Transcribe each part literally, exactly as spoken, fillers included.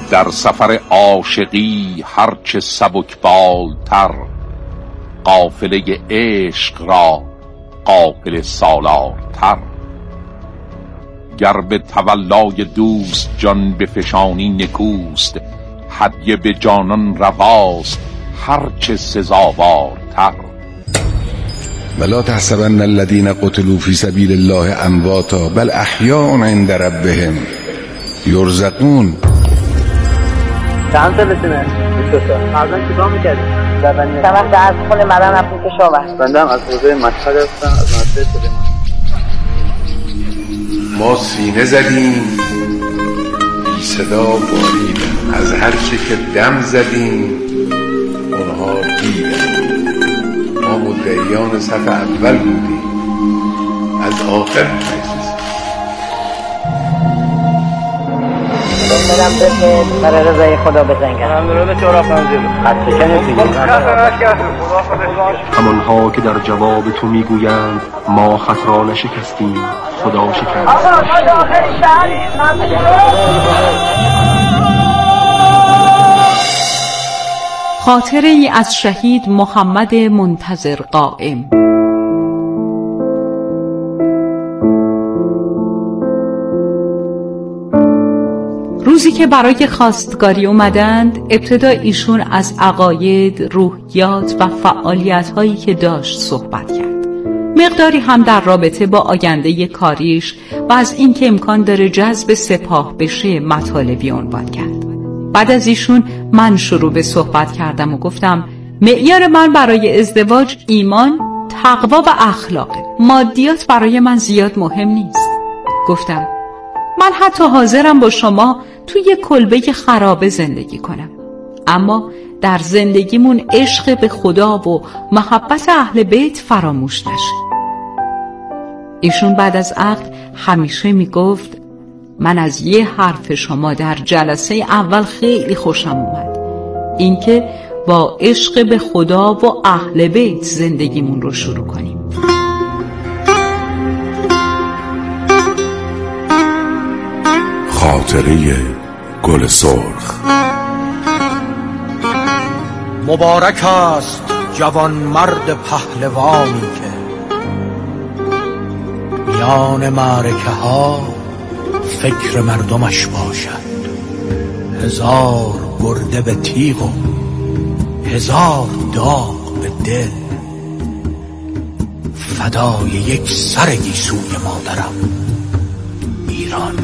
در سفر عاشقی هرچه سبکبالتر، قافله عشق را قافله سالارتر. گر به تولای دوست جان بفشانی نکوست، هدیه به جانان رواست هرچه سزاوارتر. ولا تحسبن الذين قتلوا في سبيل الله امواتا بل احیاء عند ربهم یرزقون. چند سالتونه؟ بیست و سه. فرزن چیکار میکردی؟ زبانی. سمت از خونه مدن رفتیم کشاورز. بنده هم از حوزه مشهد هستم، از مدرسه سلیمان. ما سینه زدیم بی صدا باریدن، از هر چه که دم زدیم اونها دیدن. ما مدعیان صف اول بودیم، از آخر نشستیم. برم بسید برای رضای خدا بزنگم. من رو به چهار پنجه خط شکنید دیگه. همانها که در جواب تو میگویند ما خط را نشکستیم، خدا شکست. خاطره ای از شهید محمد منتظر قائم. روزی که برای خواستگاری اومدند، ابتدا ایشون از عقاید، روحیات و فعالیت‌هایی که داشت صحبت کرد. مقداری هم در رابطه با آینده کاریش و از اینکه امکان داره جذب سپاه بشه مطالبی عنوان کرد. بعد از ایشون من شروع به صحبت کردم و گفتم معیار من برای ازدواج ایمان، تقوا و اخلاقه. مادیات برای من زیاد مهم نیست. گفتم من حتی حاضرم با شما توی یک کلبه خرابه زندگی کنم، اما در زندگیمون عشق به خدا و محبت اهل بیت فراموش نشه. ایشون بعد از عقد همیشه میگفت من از یه حرف شما در جلسه اول خیلی خوشم اومد، اینکه با عشق به خدا و اهل بیت زندگیمون رو شروع کنیم. خاطره گل سرخ. مبارک است جوان مرد پهلوانی که میان معرکه ها فکر مردمش باشد. هزار گرده به تیغ و هزار داغ به دل، فدای یک سر گیسوی مادرم ایران.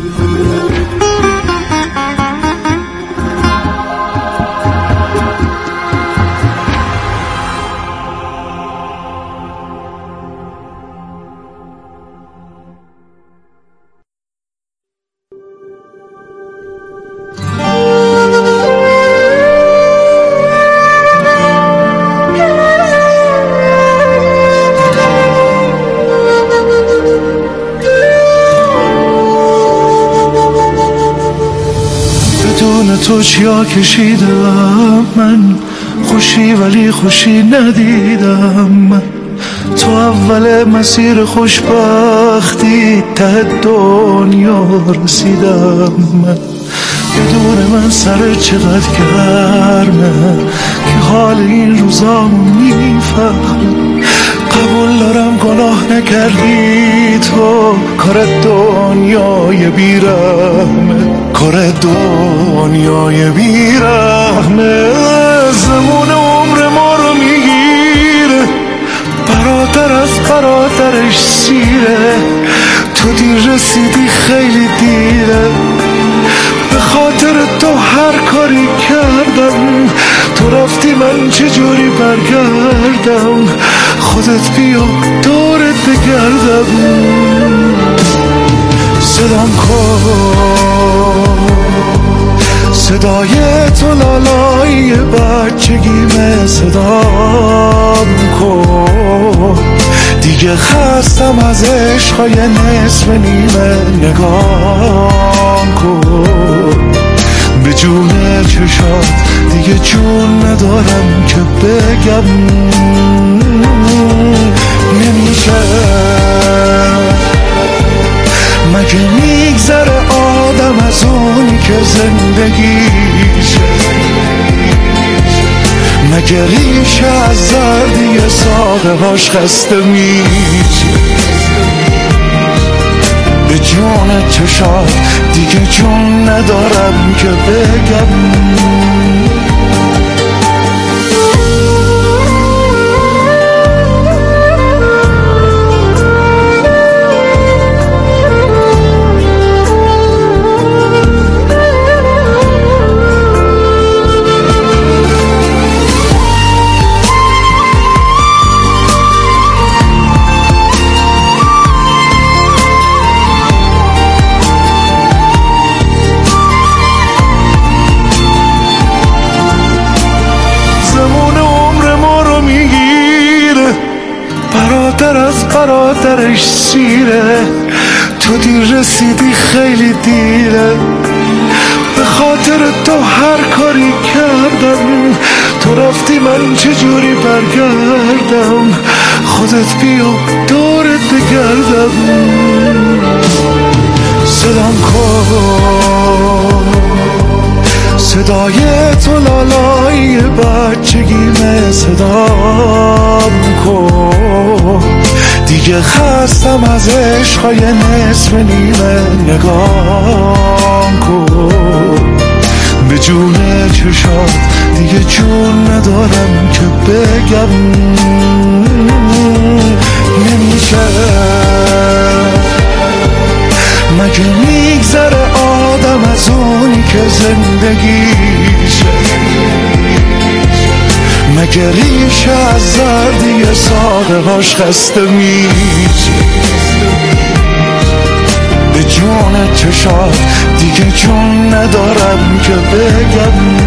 تو چیا کشیدم من، خوشی ولی خوشی ندیدم من. تو اول مسیر خوشبختی ته دنیا رسیدم من. بدون من سر چقدر گرمه که حال این روزامو میفهمم. قبول دارم گناه نکردی تو، کار دنیای بیرحمه، کار دنیای بیرحمه. زمان عمر ما رو میگیره، برادر از برادرش سیره. تو دیر رسیدی خیلی دیره، به خاطر تو هر کاری کردم. تو رفتی من چجوری برگردم، خودت بیا دورت بگردم. صدام کن صدای تو لالای بچگیمه، صدام کن دیگه خستم از عشقای نصف نیمه. نگاه کن به جون چشات، دیگه جون ندارم که بگم نمیشه. مگه میگذره آدم از اونی که زندگی مگه ریشه از زردی ساقه هاش خسته میشه؟ به جون چشات دیگه جون ندارم که بگم. برادرش سیره، تو دیر رسیدی خیلی دیره، به خاطر تو هر کاری کردم، تو رفتی من چجوری برگردم، خودت بیا دورت بگردم. صدام کن صدای تو لالای بچگیمه، صدام کن دیگه خستم از عشقای نصف نیمه، نگام کن به جون چشات دیگه جون ندارم که بگم. نمیشه مگه میگذره آدم از اونی که زندگیشه؟ مگه ریشه از زردی ساقه هاش خسته میشه؟ به جون چشات دیگه جون ندارم که بگم.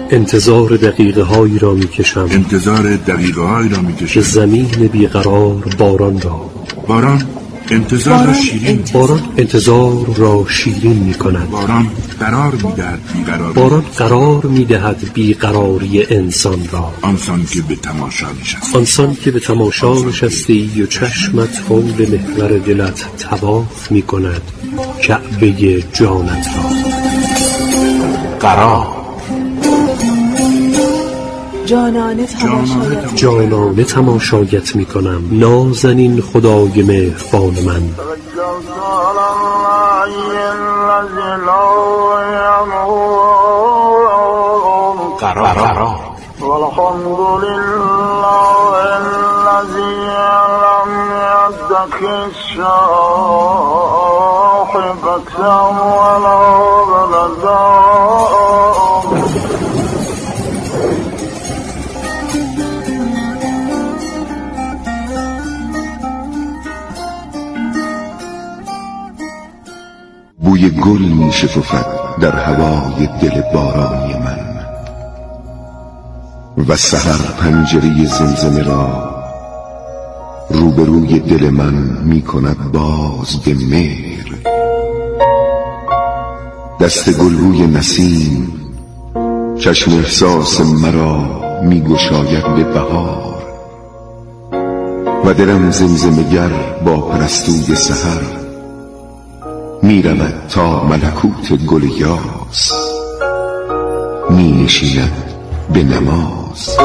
انتظار دقیقه هایی را می کشم انتظار دقیقه هایی را می کشم زمین بیقرار باران را باران انتظار را شیرین باران انتظار را شیرین می کند باران قرار می دهد بیقراری باران قرار می دهد بیقراری انسان را آنسان که به تماشا نشستی آنسان که به تماشا نشستی و چشمت حول محور دلت طواف می کند کعبه جانت را قرار جانانه تماشایت جانانه تماشایت می کنم نازنین خدای مهربان من قرار والحمد لله الذي لم يتخذ صاحبة ولا ولدا بوی گل می شکفد در هوای دل بارانی من و سحر پنجره زمزمه را روبروی دل من می کند باز به مهر دست گلبوی نسیم چشم احساس مرا می گشاید به بهار و دلم زمزمه‌گر با پرستوی سحر می رود تا ملکوت گل یاس می نشیند به نماز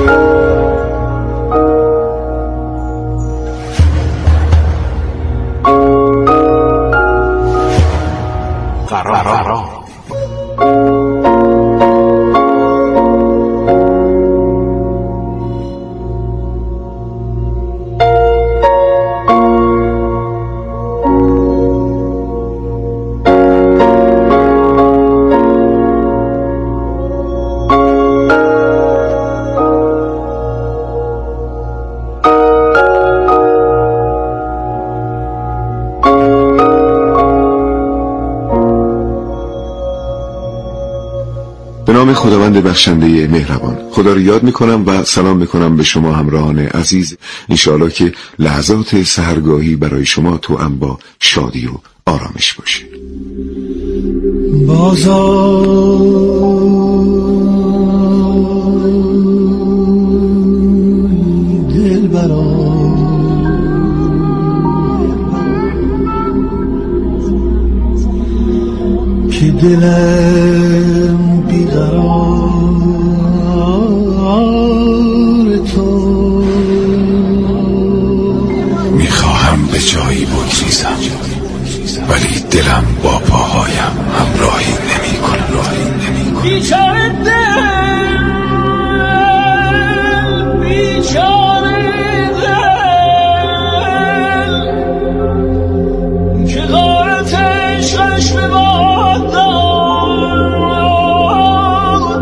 قرار به نام خداوند بخشنده مهربان. خدا رو یاد میکنم و سلام میکنم به شما همراهان عزیز. انشاءالله که لحظات سحرگاهی برای شما توأم با شادی و آرامش باشه. بازای دل برام که دلم بیقرار تو میخواهم به جایی بگریزم ولی دلم با پاهایم همراهی نمی کنم بیچاره دل بیچاره دل که غارت عشقش به باد داد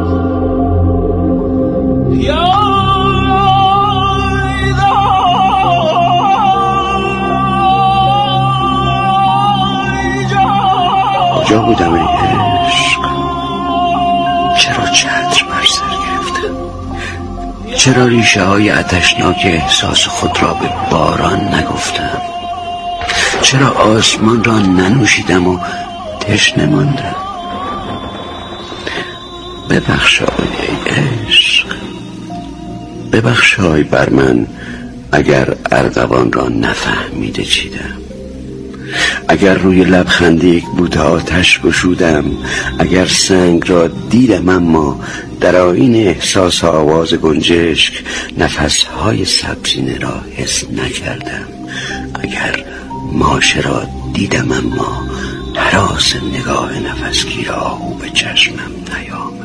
کجا بودم ای عشق چرا چتر بر سر گرفتم چرا ریشه های آتشناک احساس خود را به باران نگفتم چرا آسمان را ننوشیدم و تشنه ماندم ببخشای ای عشق ببخشای بر من اگر ارغوان را نفهمیده چیدم اگر روی لبخند یک بوته آتش گشودم اگر سنگ را دیدم اما در آیین احساس آواز گنجشک نفسهای سبزینه را حس نکردم اگر ماشه را دیدم اما هراس نگاه نفسگیر آهو به چشمم نیامد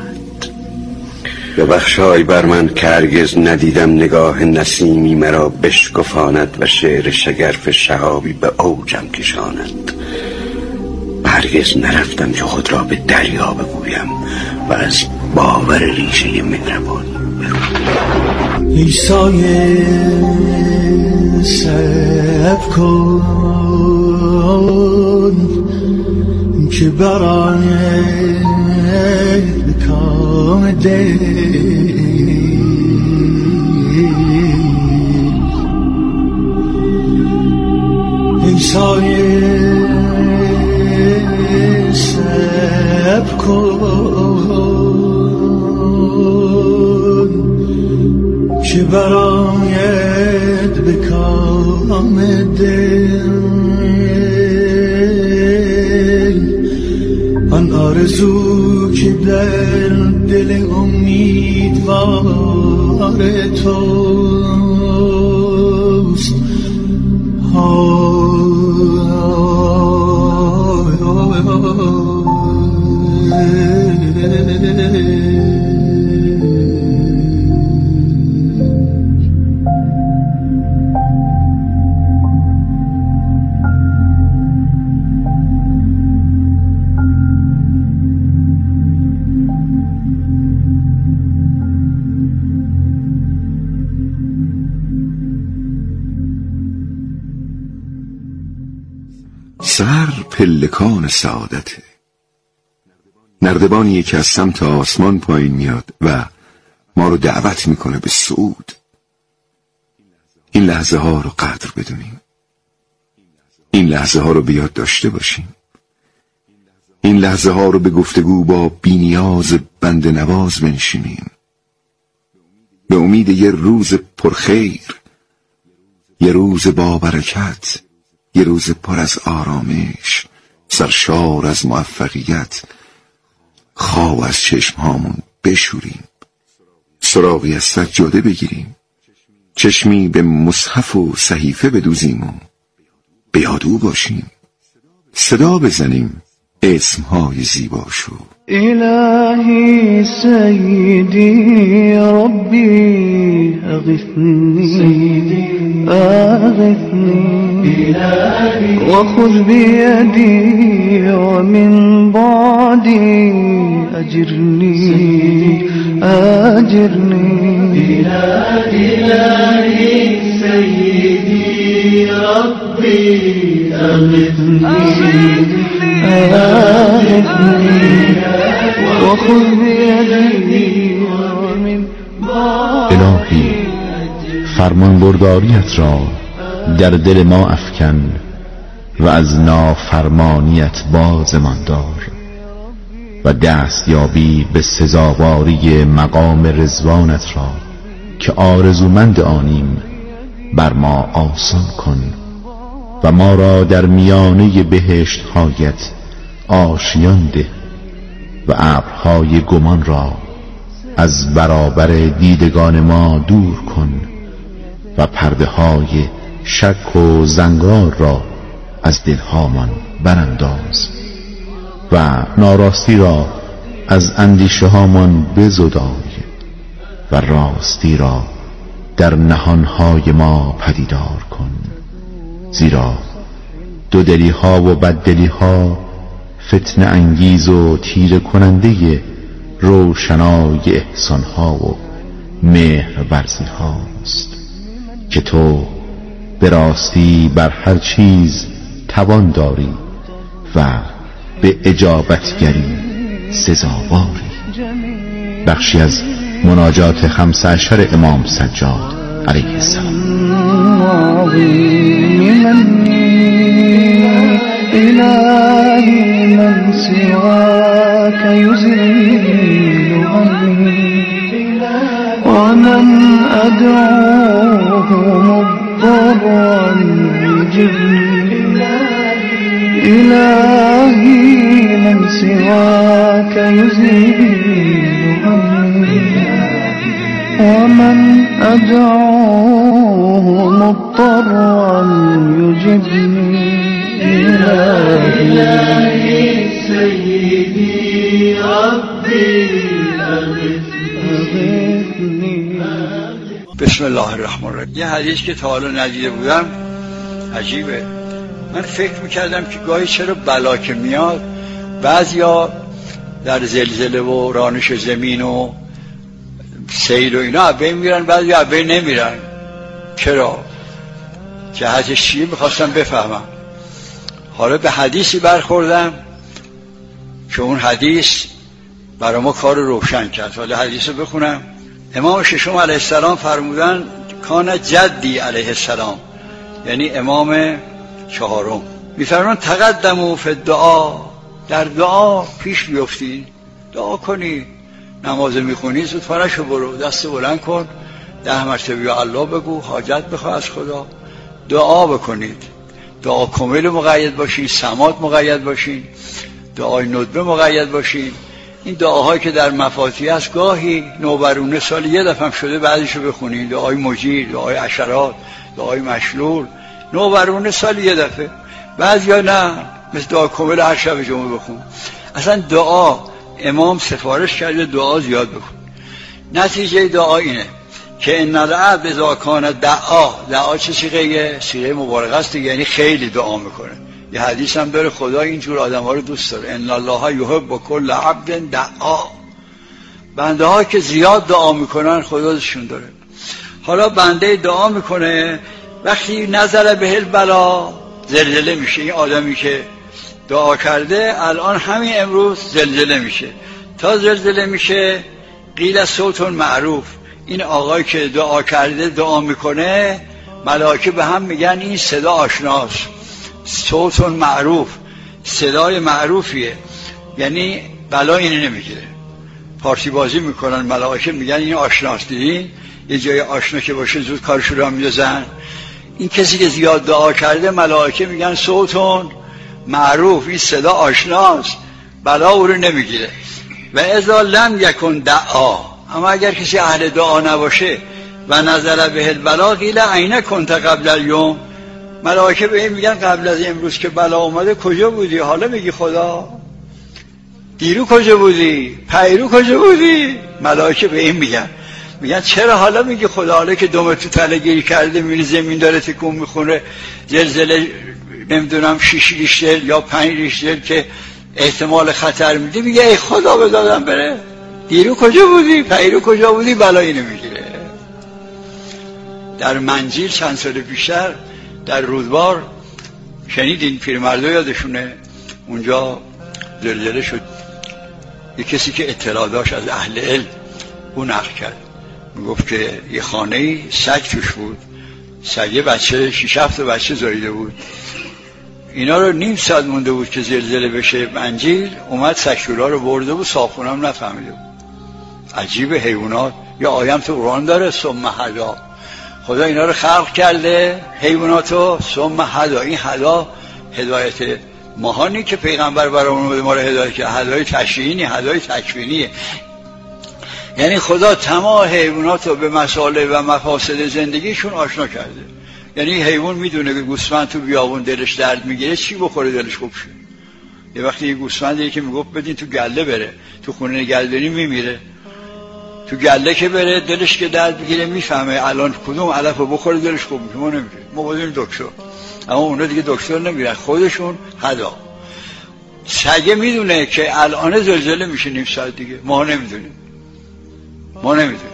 ببخشای بر من که هرگز ندیدم نگاه نسیمی مرا بشکفاند و شعر شگرف شهابی به اوجم کشاند هرگز نرفتم که خود را به دریا بگویم و از باور ریشه مهربان برون ای سایه صبر کن که برای کام دل ای سایه سب کن که برایت به کام دل آن آرزو که در دل امیدوار توست سر پلکان سعادته، نردبانیه که از سمت آسمان پایین میاد و ما رو دعوت میکنه به صعود. این لحظه ها رو قدر بدونیم، این لحظه ها رو بیاد داشته باشیم، این لحظه ها رو به گفتگو با بی‌نیاز بنده نواز بنشینیم، به امید یه روز پرخیر، یه روز با برکت، یه روز پر از آرامش، سرشار از موفقیت. خواب از چشم هامون بشوریم، سراغی از سجاده بگیریم، چشمی به مصحف و صحیفه بدوزیم و به یاد او باشیم، صدا بزنیم اسمهای زیباشو. إلهي سيدي ربي أغثني أغثني وخذ بيدي ومن بعدي أجرني أجرني إلهي سيدي ربي أغثني الهی فرمانبرداریت را در دل ما افکن و از نافرمانیت بازمان دار و دستیابی به سزاواری مقام رضوانت را که آرزومند آنیم بر ما آسان کن و ما را در میانه بهشت هایت آشیان ده و ابرهای گمان را از برابر دیدگان ما دور کن و پرده های شک و زنگار را از دلهامان برانداز و ناراستی را از اندیشه هامان بزدای و راستی را در نهانهای ما پدیدار کن، زیرا دو دلی ها و بددلی ها فتنه انگیز و تیره کننده روشنای احسان ها و مهر ورزی هاست که تو به راستی بر هر چیز توان داری و به اجابتگری سزاواری. بخشی از مناجات خمسه عشر امام سجاد علیه السلام. إلهي من سواك يزيل عني ومن أدعوه مضطرا يجبني إلهي من سواك يزيل عني ومن أدعوه مضطرا يجبني إلهي سيدي ربي أغثني. بسم الله الرحمن الرحیم. یه حدیث که تا حالا ندیده بودم عجیبه. من فکر میکردم که گاهی چرا بلا که میاد بعضیا در زلزله و رانش زمین و سیل و اینا عبه میرن، بعضی عبه نمیرن. چرا؟ جهتش چیه میخواستم بفهمم. حالا به حدیثی برخوردم که اون حدیث برای ما کار روشن کرد. حالا حدیث رو بخونم. امام ششم علیه السلام فرمودن کان جدی علیه السلام، یعنی امام چهارم، میفرمان تقدموا فی الدعا، در دعا پیش بیفتید، دعا کنید. نماز میخونی زود فرشو برو، دست بلند کن، ده مرتبه یا الله بگو، حاجت بخواه از خدا، دعا بکنید. دعا کامل مقید باشین، سمات مقید باشین، دعای ندبه مقید باشین. این دعاهایی که در مفاتیح هست گاهی نوبرونه سال یه دفعه هم شده بعدشو بخونین. دعای مجیر، دعای عشرات، دعای مشلول، نوبرونه سال یه دفعه. بعضیا نه، مثل دعا کامل هر شب جمعه بخون. اصلا دعا امام سفارش کرده دعا زیاد بکن. نتیجه دعا اینه که ان العبد اذا کان دعا، دعا چه صیغه؟ صیغه مبالغه است، یعنی خیلی دعا میکنه. یه حدیث هم داره خدا اینجور آدم‌ها رو دوست داره، ان الله یحب کل عبد دعا. بنده ها که زیاد دعا میکنن خدا دوستشون داره. حالا بنده دعا میکنه، وقتی نزل به البلا زلزله میشه. این آدمی که دعا کرده الان همین امروز زلزله میشه. تا زلزله میشه قیل صوت معروف، این آقایی که دعا کرده دعا میکنه، ملائکه به هم میگن این صدا آشناست، صوت معروف، صدای معروفیه، یعنی بلا اینه نمیگیره. پارتی بازی میکنن ملائکه، میگن این آشناست. دیدین یه جای آشنا که باشه زود کارشو را میدازن. این کسی که زیاد دعا کرده ملائکه میگن صوت معروف، این صدا آشناست، بلا او رو نمیگیره. و اذا لم یکن دعا، اما اگر کسی اهل دعا نباشه و نظر به البلا قیل عین کنت قبل الیوم، ملائکه به این میگن قبل از امروز که بلا اومده کجا بودی؟ حالا میگی خدا؟ دیرو کجا بودی؟ پیرو کجا بودی؟ ملائکه به این میگن میگن چرا حالا میگی خدا؟ حالا که دم تو تله گیری کرده، میری زمین داره تکون میخوره، زلزله نمیدونم شیش ریشتر یا پنج ریشتر که احتمال خطر میده، میگه ای خدا بدادم بره. دیرو کجا بودی؟ پیرو کجا بودی؟ بلایی نمیگیره. در منجیل چند سال پیشتر در رودبار شنیدین، پیرمردا یادشونه اونجا زلزله شد. یه کسی که اطلاع داشت از اهل علم اون نقل کرد، میگفت که یه خانه‌ای سگ توش بود، سگه بچه شیش هفت بچه زاییده بود. اینا رو نیم ساعت مونده بود که زلزله بشه منجیل، اومد سگشورا رو برده بود، صاحبخونه هم نفهمیده بود. عجیب حیوانات، یا آیم تو قرآن داره ثم هدا، خدا اینا رو خلق کرده حیواناتو ثم هدا. این هدا هدایت ماهانی که پیغمبر برامون ما رو هدایت کرد، هدای تشریعی، هدای تکوینیه. یعنی خدا تمام حیواناتو به مسائل و مفاسد زندگیشون آشنا کرده. یعنی حیوان میدونه که گوسفند تو بیابون دلش درد میگیره، چی بخوره دلش خوب شه. یه وقتی یه گوسفندی که میگفت بدین تو گله بره، تو خونه گلدانی میمیره، تو گله که بره دلش که درد میگیره میفهمه الان کدوم علف رو بخوره دلش خوب میشه. ما نمیشه، ما بودیم دکتر، اما اونا دیگه دکتر نمیرن، خودشون هدا. سگه میدونه که الان زلزله میشه نیم ساعت دیگه، ما نمیدونیم، ما نمیدونیم.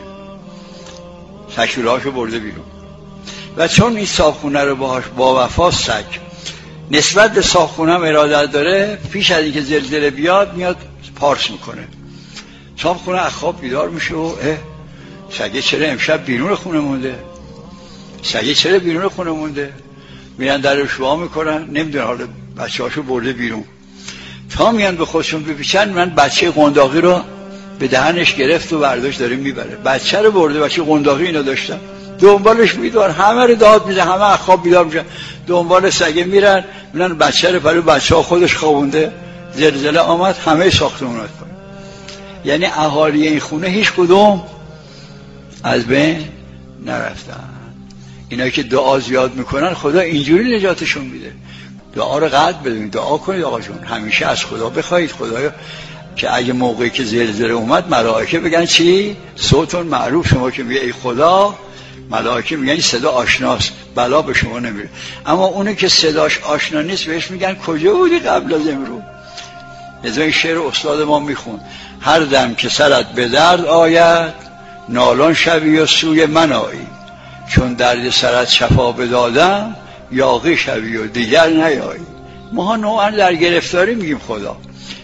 سگشورهاشو برده بیرون. و چون این صاحبخونه رو باهاش با وفا سگ نسبت به صاحبخونه هم ارادت داره، پیش از اینکه زلزله بیاد میاد پارس میکنه. صاحبخونه از خواب بیدار میشه و اه سگه چرا امشب بیرون خونه مونده؟ سگه چرا بیرون خونه مونده؟ میرن در رو شوا میکنن، نمیدونن حالا بچه هاشو برده بیرون. تا میان به خودشون بپیچن، من بچه قنداقی رو به دهنش گرفت و برداشت داره میبره. بچه رو برده، بچه قنداقی اینا داشتن، دنبالش میدوار، همه رو داد میزن، همه از خواب بیدار میشن، دنبال سگه میرن، میرن بچه رو برای بچه ها خودش خوابونده. زلزله آمد، همه ساختمونات کنه. یعنی اهالی این خونه هیچ کدوم از بین نرفتن. اینا که دعا زیاد میکنن خدا اینجوری نجاتشون میده. دعا رو قد بدونید، دعا کنید آقا جون، همیشه از خدا بخواید خدایا که اگه موقعی که زلزله اومد ملائکه بگن چی؟ صوتون معروف. شما که میگه ای خدا، ملائکه میگن این صدا آشناست، بلا به شما نمیره. اما اونی که صداش آشنا نیست بهش میگن کجا بودی قبل از امروز؟ لذا این شعر استاد ما میخون، هر دم که سرت به درد آید نالان شوی و سوی من آیی، چون درد سرت شفا بدادم یاغی شوی و دیگر نیایی. ما ها نوعا در گرفتاری میگیم خدا،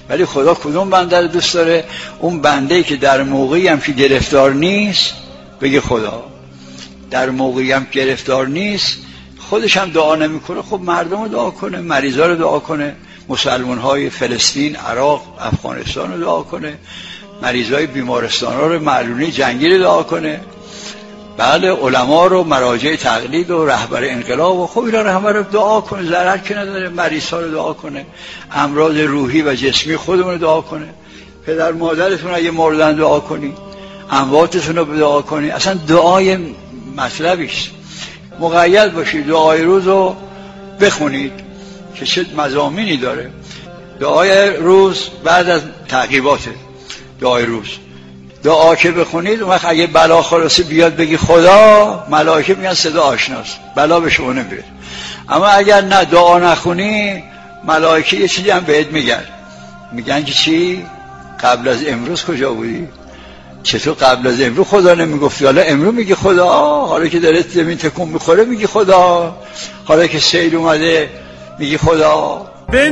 ولی خدا کدوم بنده رو دوست داره؟ اون بنده‌ای که در موقعی هم که گرفتار نیست بگه خدا، در موقعی هم گرفتار نیست خودش هم دعا نمیکنه، خب مردم رو دعا کنه، مریضا رو دعا کنه، مسلمان های فلسطین، عراق، افغانستان رو دعا کنه، مریضای بیمارستان ها رو، معلولین جنگی رو دعا کنه، بله علما رو، مراجع تقلید و رهبر انقلاب و خب اینا رو همه رو دعا کنه، ضرر که نداره، مریض ها رو دعا کنه، امراض روحی و جسمی خودمون رو دعا کنه، پدر مادرتون اگه مردن دعا کنی، امواتتون رو دعا کنی. اصلا دعای مطلبیست، مقید باشید، دعای روز رو بخونید که چه مضامینی داره. دعای روز بعد از تعقیباته، دعای روز دعا که بخونید اون وقت اگه بلا خلاصه بیاد بگی خدا، ملائکه میگن صدا آشناست، بلا به شما نمیاد. اما اگر نه دعا نخونی، ملائکه یه چیزی هم بهت میگن، میگن که چی؟ قبل از امروز کجا بودی؟ چطور قبل از امروز خدا نمیگفتی؟ حالا امروز میگی خدا، حالا که داره زمین تکون میخوره میگی خدا، حالا که سیل اومده میگی خدا. به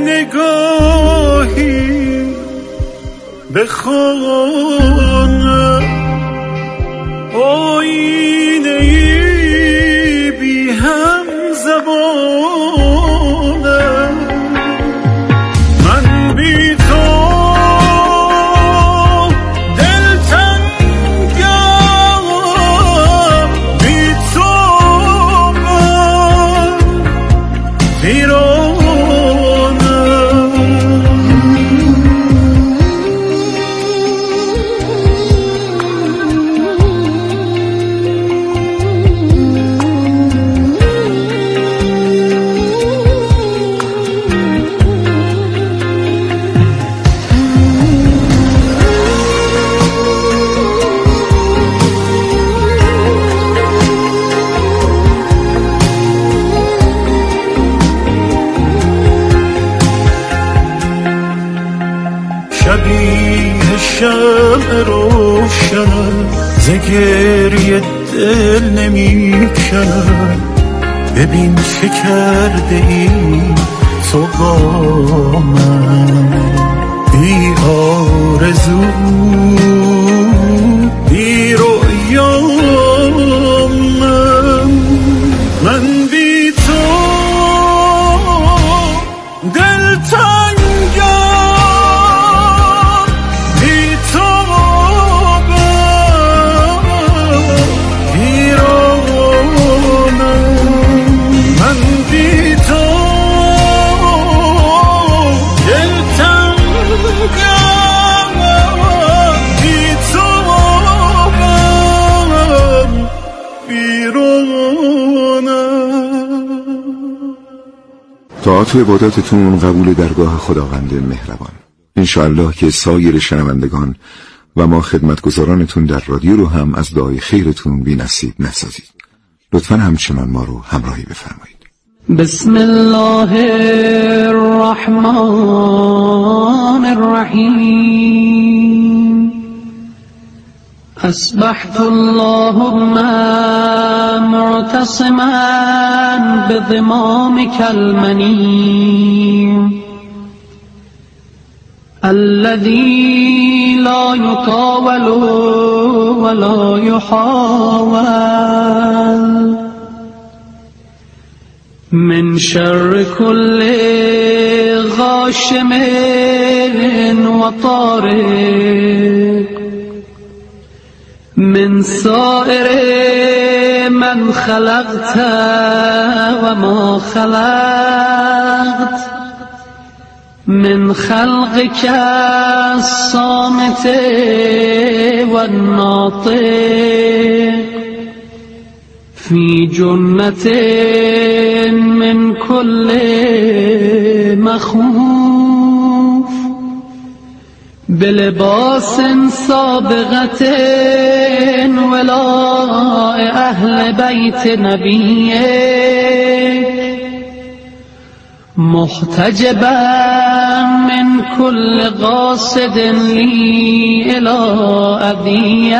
نگاهی به خانه آینه بی هم زبانه، من بی تو دلتنگم، بی تو من ویرانه. شبیه شمع روشن ز گریه دل نمی کند، ببین چه کرده ای تو با من، بی آرزو بی رویا من، من بی تو دلتنگم، طاعت و عباداتتون قبول درگاه خداوند مهربان. انشاءالله که سایر شنوندگان و ما خدمتگزارانتون در رادیو رو هم از دعای خیرتون بی نصیب نسازید. لطفاً همچنان ما رو همراهی بفرمایید. بسم الله الرحمن الرحیم. اصبحت اللهم معتصما بضمامك المنیم الذي لا يطاول ولا يحاول، من شر كل غاشم وطارق، من سائر من خلقت وما خلقت، من خلقك الصامت والناطق، في جنة من كل مخوف، بلباس سابغة ولاء أهل بيت نبيه، محتجبا من كل قاصد لي إلى أذية،